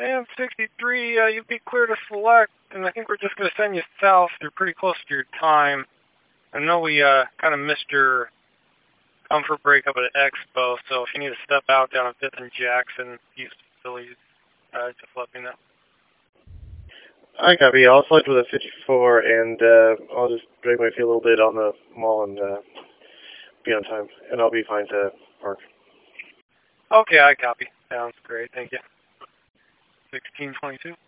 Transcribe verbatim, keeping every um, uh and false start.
And sixty-three, uh, you'd be clear to select, and I think we're just going to send you south. You're pretty close to your time. I know we uh, kind of missed your comfort break up at Expo, so if you need to step out down at fifth and Jackson, East Philly, uh, just let me know. I copy. I'll select with a fifty-four, and uh, I'll just drag my feet a little bit on the mall and uh, be on time, and I'll be fine to park. Okay, I copy. Sounds great. Thank you. sixteen twenty-two.